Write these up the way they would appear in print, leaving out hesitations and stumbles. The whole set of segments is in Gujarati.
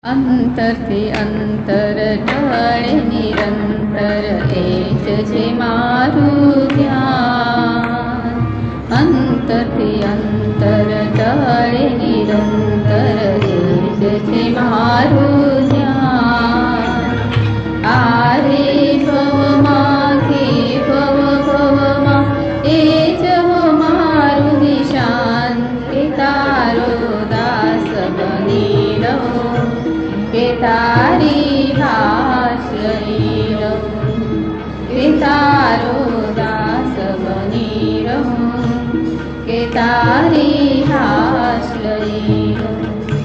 અંતરથી અંતર ઢળે નિરંતર એ જ છે મારું ધ્યાન. અંતરથી અંતર ઢળે નિરંતર એ જ છે મારું ધ્યાન. આરે ભવમાંથી ભવમાં એ જ મારું નિશાન. કે તારો દાસ બની રહું, કે તારી ભાષ લઈ રહું, કે તારો દાસ બની રહું, કે તારી ભાષ લઈ રહું.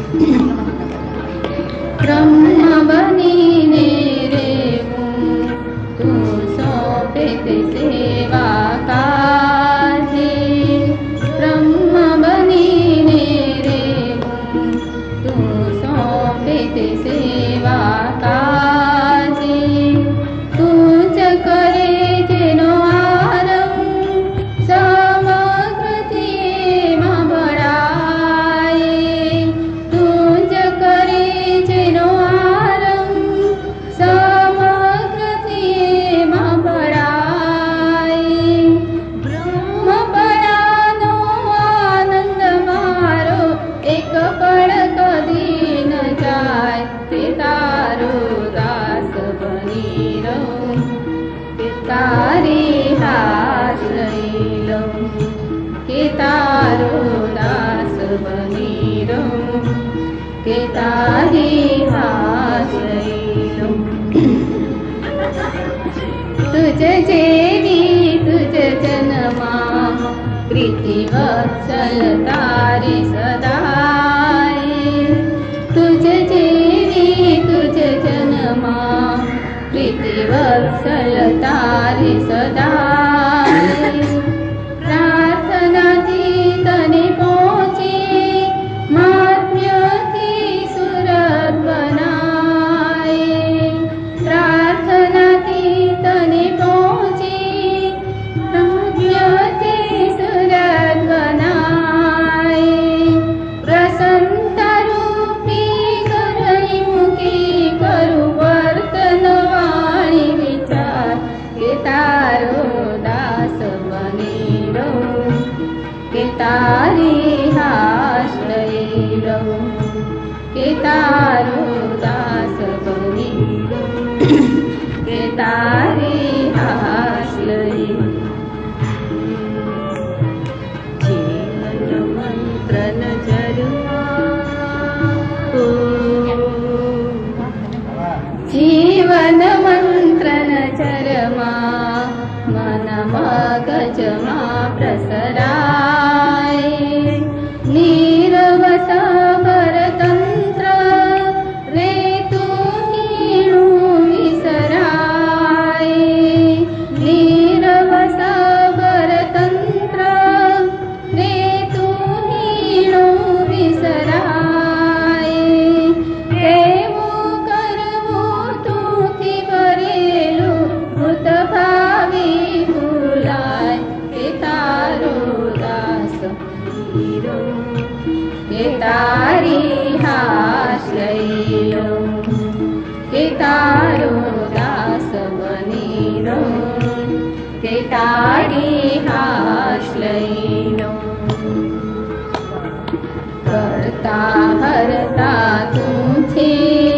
બ્રહ્મ બનીને રેવું તું સોંપે તે સેવા કાજે. બ્રહ્મ બનીને રેવું તું સોંપે તે સેવા કાજે. તું જ કરે જેનો આરંભ સમગ્રથી એમાં ભળાય. તું જ કરે જેનો આરંભ સમગ્રથી એમાં ભળાય. બ્રહ્મપરાનો આનંદ મારો એક પળ કદી ન જાય. તે તારો દાસ બની રહું, કે તારી હાશ લઈ લઉં, કે તારો દાસ બની રહું, કે તારી હાશ લઈ લઉં. તુજ જેવી તુજ જન્મા પ્રીતિ વત્સલ તારી સદાય. તુજ જેવી તુજ જન્મા પ્રીતિ વત્સલ તારી સદાય. પ્રાર્થનાથી તને પહોંચી મહાત્મ્યથી સુરત બનાય. પ્રાર્થનાથી તને પહોંચી મહાત્મ્યથી સુરત બનાય. પ્રસન્નતા રૂપી કરઈ મૂકી કરું વર્તન વાણી વિચાર. કે તારો દાસ બની રહું, કે તારી હાશ લઈ રહું, કે તારો દાસ બની રહું, કે તારી હાશ લઈ રહું. જીવન મંત્ર નજરમાં, જીવન મંત્ર નજરમાં મન મગજમાં પ્રસરાય. નીરવત પરતંત્ર રે તું હીણું વિસરાય. નીરવત પરતંત્ર રે તું હીણું વિસરાય. કેવું કરવું તુંથી ભરેલું ભૂત ભાવી ભૂલાય. કે તારો દાસ બની રહું, કે તારી હાશ લઈ લઉં, કે તારો દાસ બની રહું, કે તારી હાશ લઈ લઉં. કરતા હરતા તું છે,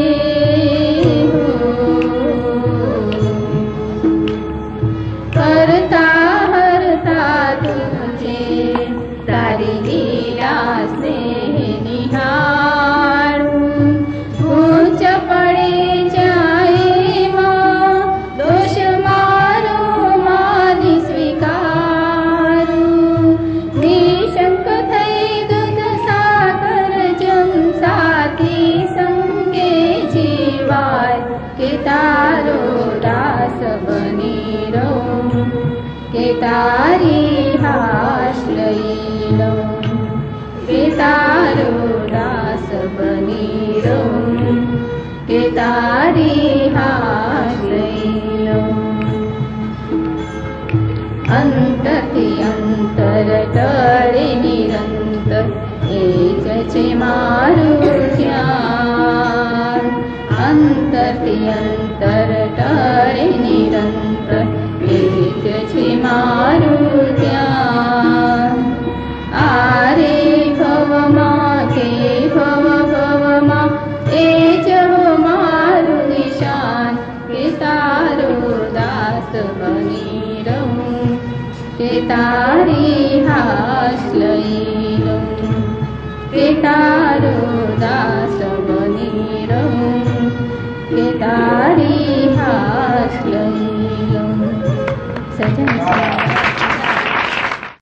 કરતા હરતા તું છે. તારી લીલા સ્નેહ નિહાળું. ઊંચ પડે જાય એમાં દોષ મારો માની સ્વીકારું. નિશંક થઈ દૂધ સાગર જમ સાથી સંગે જીવાય. કે તારો દાસ બની રહું, કે તારી હાશ લઈ લઉં, કે તારો દાસ બની રહું, કે તારી હાશ લઈ લઉં. અંતરથી અંતર ટળે નિરંતર એ જ છે મારું ધ્યાન. અંતરથી અંતર ટળે નિરંતર એ જ છે મારું ધ્યાન. આરે ભવમાં કે ભવમાં એ જ મારું નિશાન કે તારો દાસ બની રહું કે તારી હાશ લઈ લઉં કે તારો દાસ બની રહું કે તારી હાશ લઈ